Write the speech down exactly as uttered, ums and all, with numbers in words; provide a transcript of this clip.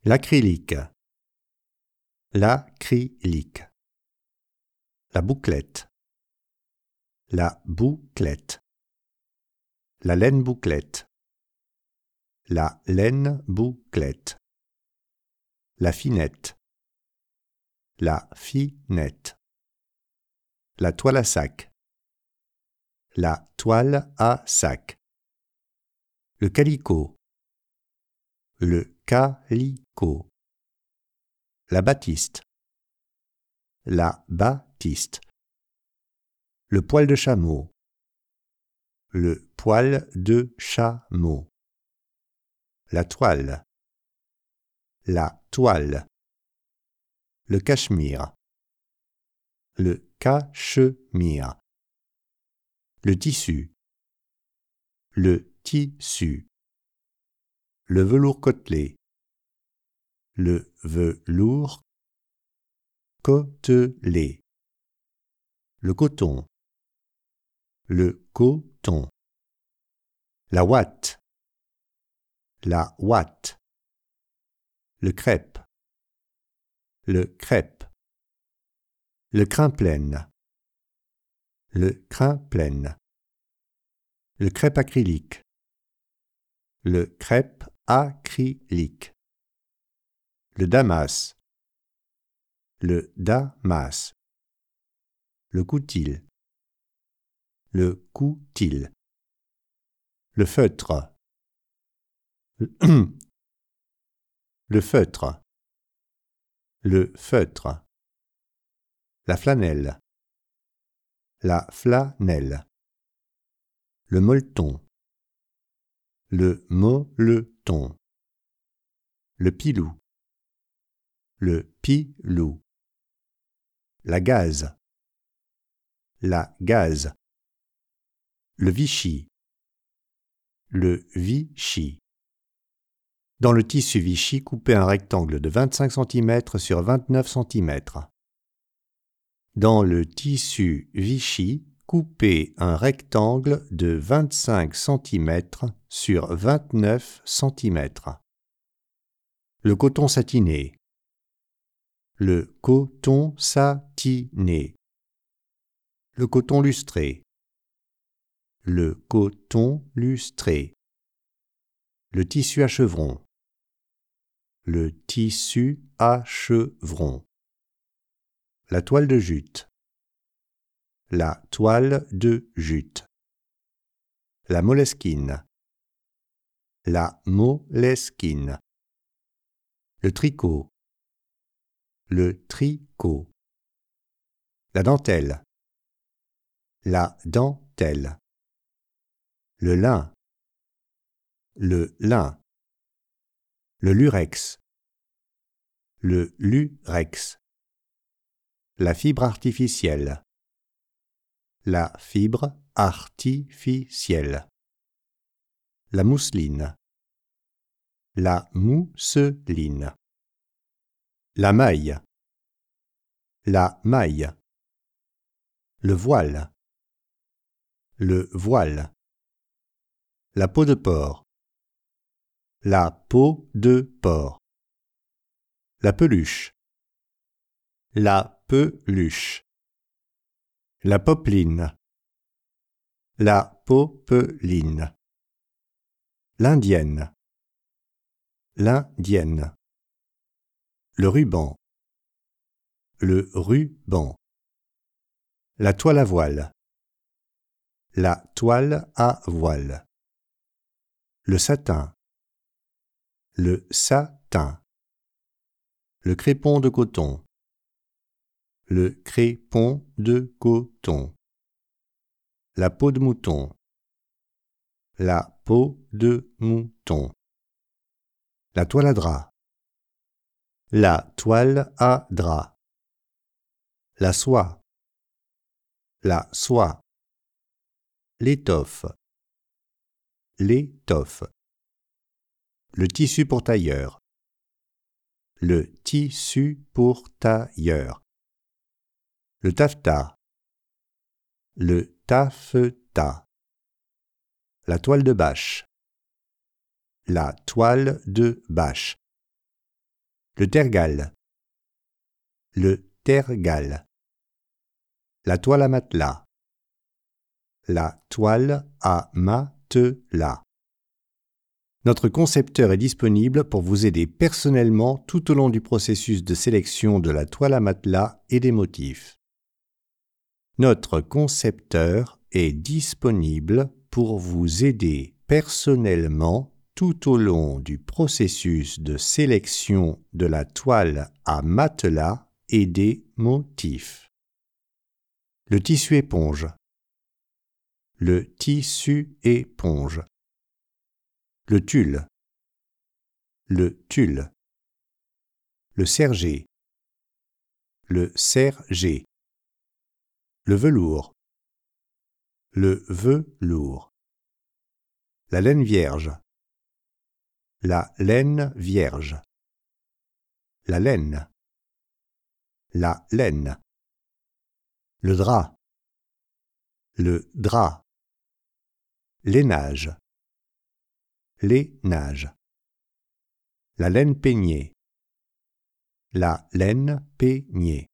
L'acrylique. L'acrylique. La bouclette. La bouclette. La laine bouclette. La laine bouclette. La finette. La finette. La toile à sac. La toile à sac. Le calicot. Le calicot. La batiste. La batiste. Le poil de chameau. Le poil de chameau. La toile. La toile. Le cachemire. Le cachemire. Le tissu. Le tissu. Le velours côtelé. Le velours côtelé. Le coton. Le coton. La ouate. La ouate. Le crêpe. Le crêpe. Le crin-pleine. Le crin-pleine. Le crêpe acrylique. Le crêpe acrylique. Le damas. Le damas. Le coutil. Le coutil. Le feutre. Le feutre. Le feutre. La flanelle. La flanelle. Le molleton. Le molleton. Le pilou. Le pilou. La gaze. La gaze. Le Vichy. Le Vichy. Dans le tissu Vichy, coupez un rectangle de vingt-cinq centimètres sur vingt-neuf centimètres. Dans le tissu Vichy, coupez un rectangle de vingt-cinq centimètres sur vingt-neuf centimètres. Le coton satiné. Le coton satiné. Le coton lustré. Le coton lustré. Le tissu à chevrons. Le tissu à chevrons. La toile de jute. La toile de jute. La moleskine. La moleskine. Le tricot. Le tricot. La dentelle. La dentelle. Le lin. Le lin. Le lurex. Le lurex. La fibre artificielle. La fibre artificielle. La mousseline. La mousseline. La maille. La maille. Le voile. Le voile. La peau de porc. La peau de porc. La peluche. La peluche. La popeline. La popeline. L'indienne. L'indienne. Le ruban. Le ruban. La toile à voile. La toile à voile. Le satin. Le satin. Le crépon de coton. Le crépon de coton. La peau de mouton. La peau de mouton. La toile à drap. La toile à drap. La soie. La soie. L'étoffe. L'étoffe. Le tissu pour tailleur. Le tissu pour tailleur. Le taffetas. Le taffetas. La toile de bâche. La toile de bâche. le tergal, le tergal, la toile à matelas, la toile à matelas. Notre concepteur est disponible pour vous aider personnellement tout au long du processus de sélection de la toile à matelas et des motifs. Notre concepteur est disponible pour vous aider personnellement tout au long du processus de sélection de la toile à matelas et des motifs. Le tissu éponge. Le tissu éponge. Le tulle. Le tulle. Le serger. Le serger. Le velours. Le velours. La laine vierge. La laine vierge. La laine. La laine. Le drap. Le drap. Lainage. Lainage. La laine peignée. La laine peignée.